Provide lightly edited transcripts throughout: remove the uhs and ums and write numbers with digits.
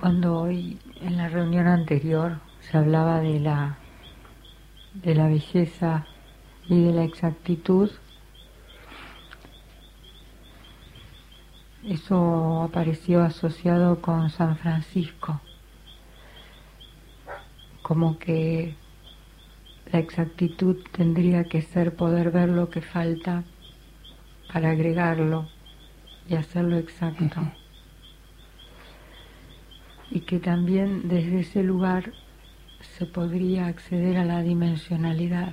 Cuando hoy en la reunión anterior se hablaba de la belleza y de la exactitud, eso apareció asociado con San Francisco, como que la exactitud tendría que ser poder ver lo que falta para agregarlo y hacerlo exacto. Y que también desde ese lugar se podría acceder a la dimensionalidad.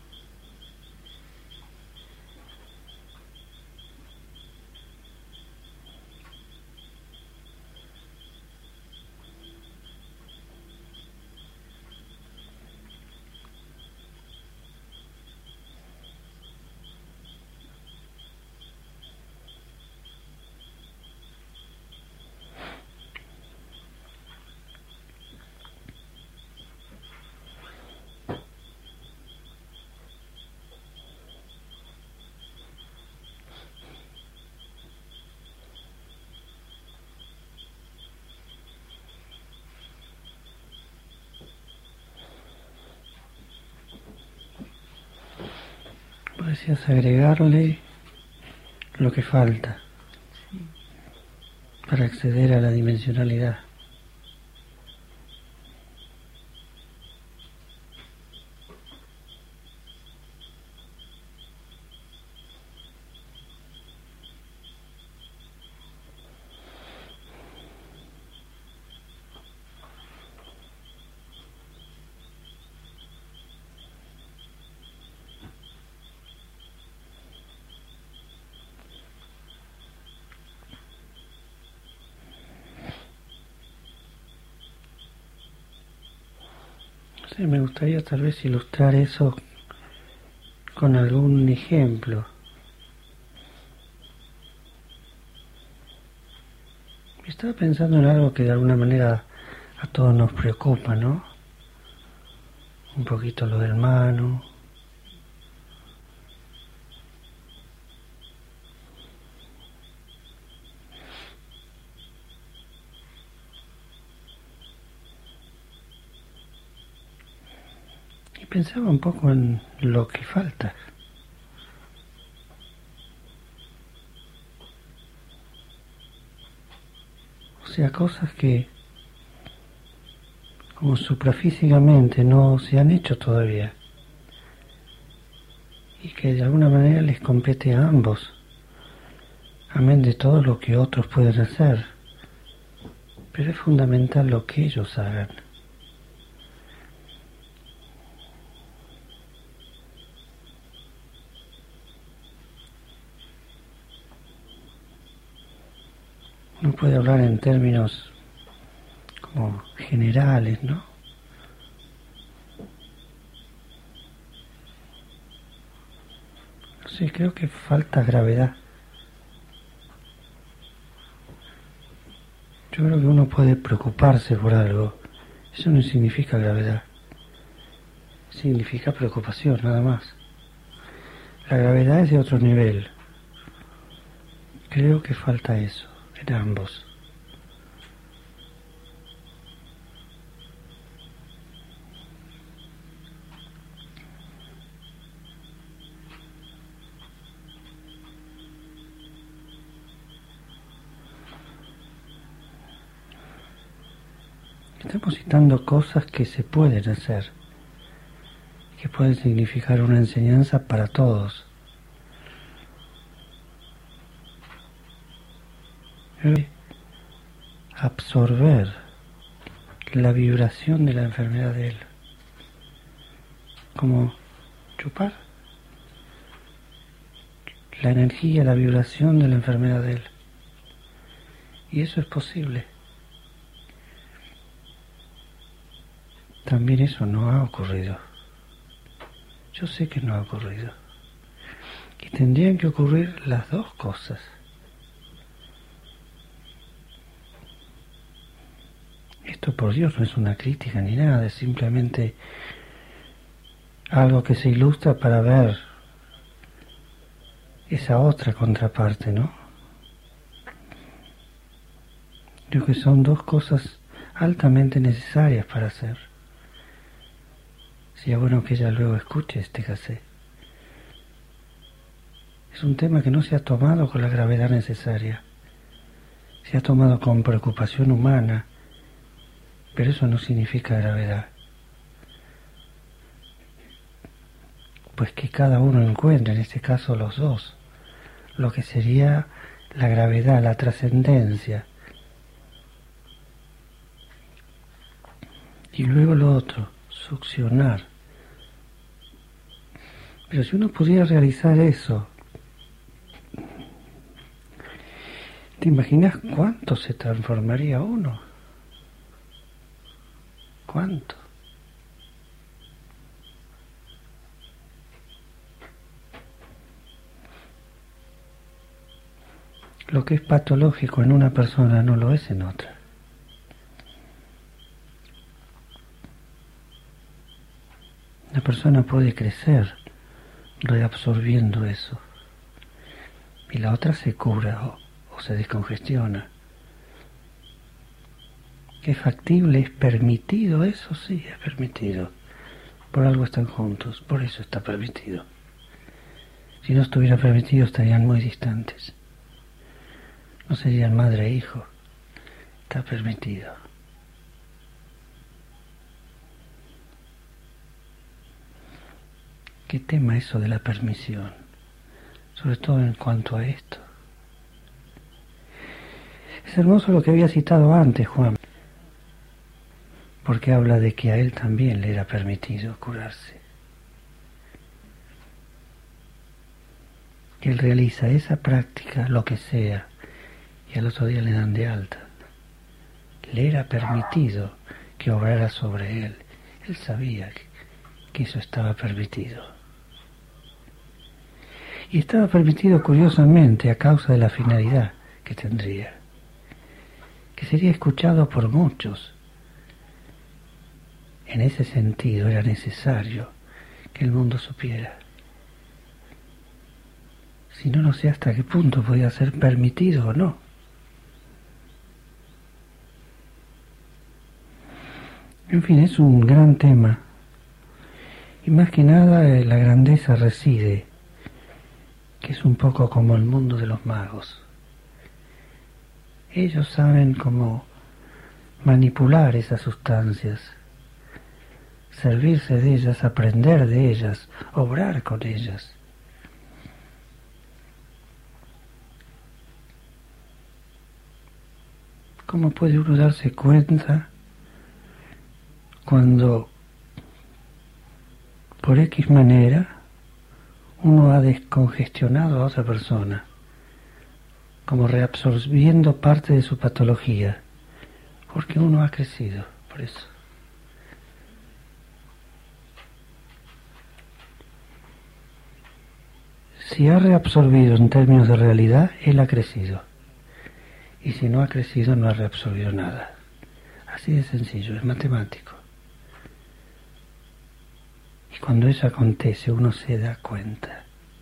Decías agregarle lo que falta para acceder a la dimensionalidad. Sí, me gustaría tal vez ilustrar eso con algún ejemplo. Estaba pensando en algo que de alguna manera a todos nos preocupa, ¿no? Un poquito lo del Manu. Y pensaba un poco en lo que falta. O sea, cosas que como suprafísicamente no se han hecho todavía y que de alguna manera les compete a ambos, amén de todo lo que otros pueden hacer, pero es fundamental lo que ellos hagan. Uno puede hablar en términos como generales, ¿no? Sí, creo que falta gravedad. Yo creo que uno puede preocuparse por algo. Eso no significa gravedad. Significa preocupación, nada más. La gravedad es de otro nivel. Creo que falta eso en ambos. Estamos citando cosas que se pueden hacer, que pueden significar una enseñanza para todos. Absorber la vibración de la enfermedad de él, como chupar la energía, la vibración de la enfermedad de él. Y eso es posible. También eso no ha ocurrido. Yo sé que no ha ocurrido. Y tendrían que ocurrir las dos cosas. Esto, por Dios, no es una crítica ni nada, es simplemente algo que se ilustra para ver esa otra contraparte, ¿no? Creo que son dos cosas altamente necesarias para hacer. Sería bueno que ella luego escuche este cassette. Es un tema que no se ha tomado con la gravedad necesaria. Se ha tomado con preocupación humana, pero eso no significa gravedad. Pues que cada uno encuentre, en este caso los dos, lo que sería la gravedad, la trascendencia. Y luego lo otro, succionar. Pero si uno pudiera realizar eso, ¿te imaginas cuánto se transformaría uno? ¿Cuánto? Lo que es patológico en una persona no lo es en otra. La persona puede crecer reabsorbiendo eso y la otra se cura o se descongestiona. ¿Es factible? ¿Es permitido eso? Sí, es permitido. Por algo están juntos, por eso está permitido. Si no estuviera permitido estarían muy distantes. No serían madre e hijo. Está permitido. ¿Qué tema eso de la permisión? Sobre todo en cuanto a esto. Es hermoso lo que había citado antes, Juan, porque habla de que a él también le era permitido curarse. Él realiza esa práctica, lo que sea, y al otro día le dan de alta. Le era permitido que obrara sobre él. Él sabía que eso estaba permitido. Y estaba permitido curiosamente a causa de la finalidad que tendría, que sería escuchado por muchos. En ese sentido era necesario que el mundo supiera. Si no, no sé hasta qué punto podía ser permitido o no. En fin, es un gran tema. Y más que nada la grandeza reside, que es un poco como el mundo de los magos. Ellos saben cómo manipular esas sustancias, servirse de ellas, aprender de ellas, obrar con ellas. ¿Cómo puede uno darse cuenta cuando por X manera uno ha descongestionado a otra persona, como reabsorbiendo parte de su patología, porque uno ha crecido por eso? Si ha reabsorbido en términos de realidad, él ha crecido. Y si no ha crecido, no ha reabsorbido nada. Así de sencillo, es matemático. Y cuando eso acontece, uno se da cuenta.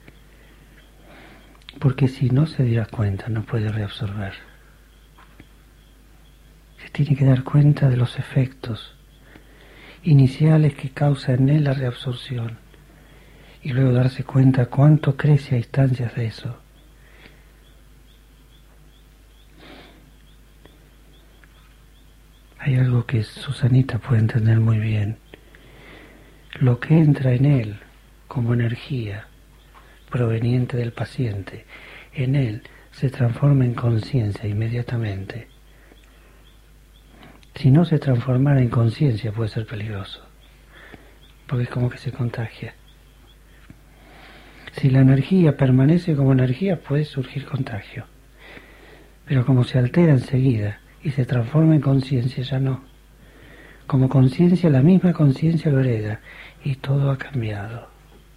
Porque si no se diera cuenta, no puede reabsorber. Se tiene que dar cuenta de los efectos iniciales que causa en él la reabsorción. Y luego darse cuenta cuánto crece a instancias de eso. Hay algo que Susanita puede entender muy bien. Lo que entra en él como energía proveniente del paciente, en él se transforma en conciencia inmediatamente. Si no se transformara en conciencia puede ser peligroso, porque es como que se contagia. Si la energía permanece como energía puede surgir contagio, pero como se altera enseguida y se transforma en conciencia, ya no. Como conciencia, la misma conciencia lo hereda y todo ha cambiado.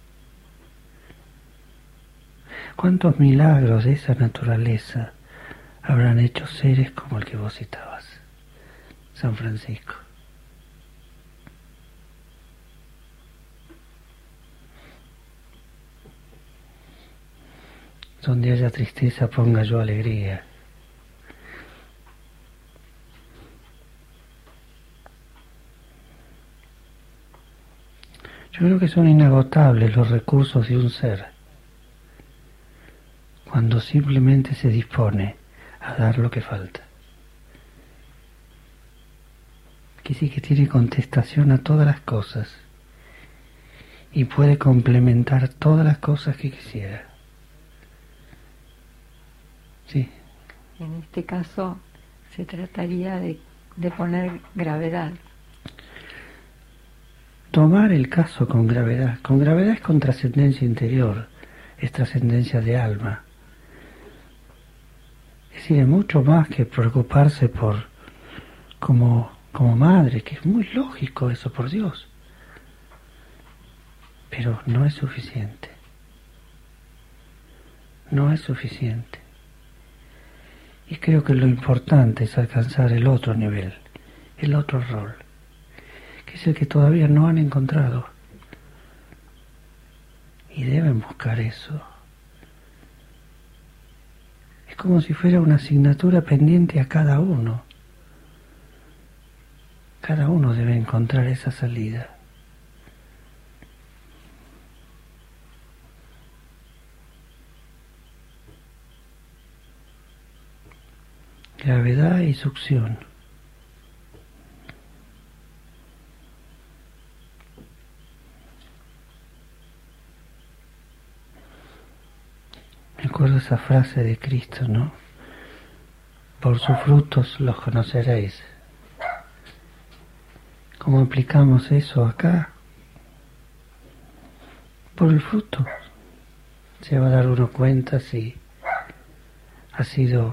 ¿Cuántos milagros de esa naturaleza habrán hecho seres como el que vos citabas, San Francisco? Donde haya tristeza ponga yo alegría. Yo creo que son inagotables los recursos de un ser cuando simplemente se dispone a dar lo que falta. Que sí que tiene contestación a todas las cosas y puede complementar todas las cosas que quisiera. Sí. En este caso se trataría de poner gravedad. Tomar el caso con gravedad. Con gravedad es con trascendencia interior, es trascendencia de alma. Es decir, es mucho más que preocuparse por como madre, que es muy lógico eso, por Dios. Pero no es suficiente. No es suficiente. Y creo que lo importante es alcanzar el otro nivel, el otro rol, que es el que todavía no han encontrado. Y deben buscar eso. Es como si fuera una asignatura pendiente a cada uno. Cada uno debe encontrar esa salida. Gravedad y succión. Me acuerdo esa frase de Cristo, ¿no? Por sus frutos los conoceréis. ¿Cómo aplicamos eso acá? Por el fruto. Se va a dar uno cuenta si ha sido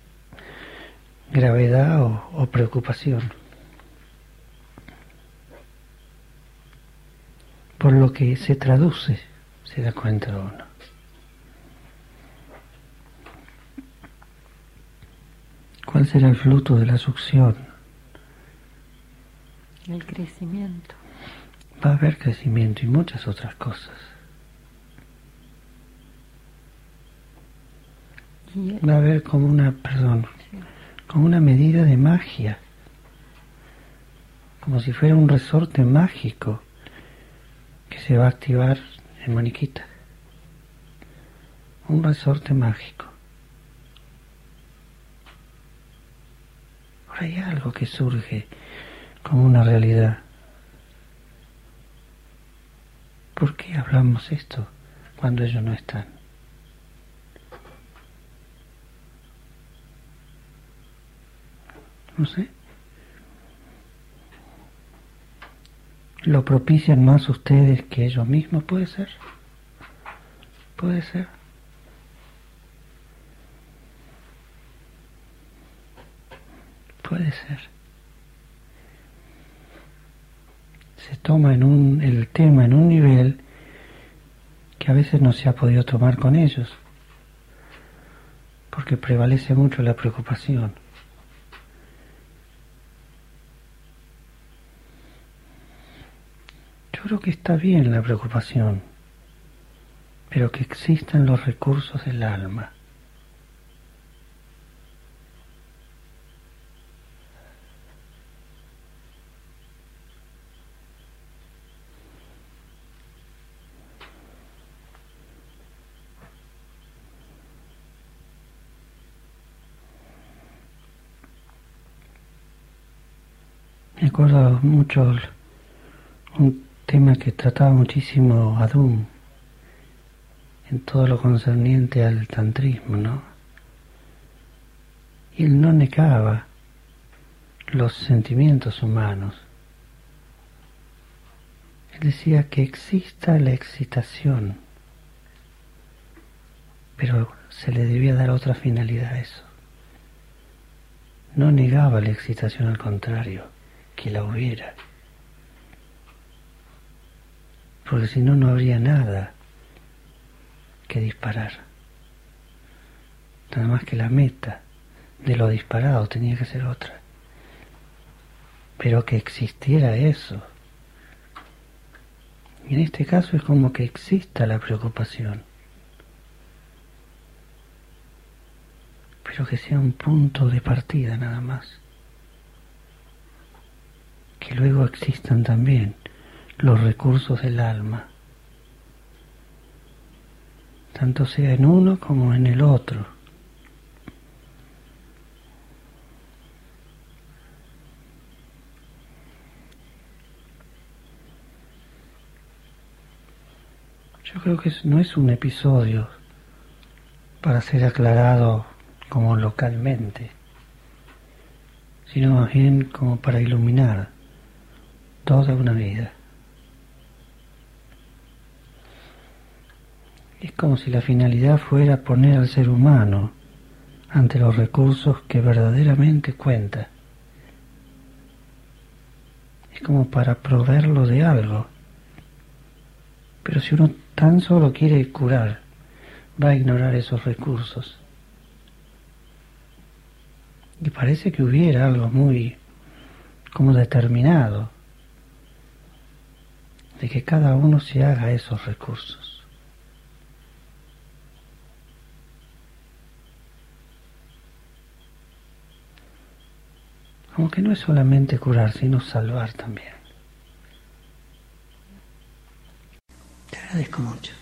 gravedad o preocupación. Por lo que se traduce, se da cuenta uno. ¿Cuál será el fruto de la succión? El crecimiento. Va a haber crecimiento y muchas otras cosas. Va a haber como como una medida de magia, como si fuera un resorte mágico que se va a activar en Moniquita. Un resorte mágico. Ahora hay algo que surge como una realidad. ¿Por qué hablamos esto cuando ellos no están? No sé. ¿Lo propician más ustedes que ellos mismos? ¿Puede ser? ¿Puede ser? Puede ser. Se toma el tema en un nivel que a veces no se ha podido tomar con ellos, porque prevalece mucho la preocupación. Yo creo que está bien la preocupación, pero que existan los recursos del alma. Me acuerdo mucho un tema que trataba muchísimo Adún en todo lo concerniente al tantrismo, ¿no? Y él no negaba los sentimientos humanos. Él decía que exista la excitación, pero se le debía dar otra finalidad a eso. No negaba la excitación, al contrario, que la hubiera. Porque si no, no habría nada que disparar. Nada más que la meta de lo disparado tenía que ser otra. Pero que existiera eso. Y en este caso es como que exista la preocupación. Pero que sea un punto de partida nada más. Que luego existan también los recursos del alma, tanto sea en uno como en el otro. Yo creo que no es un episodio para ser aclarado como localmente, sino más bien como para iluminar toda una vida. Es como si la finalidad fuera poner al ser humano ante los recursos que verdaderamente cuenta. Es como para proveerlo de algo. Pero si uno tan solo quiere curar, va a ignorar esos recursos. Y parece que hubiera algo muy como determinado de que cada uno se haga esos recursos. Como que no es solamente curar, sino salvar también. Te agradezco mucho.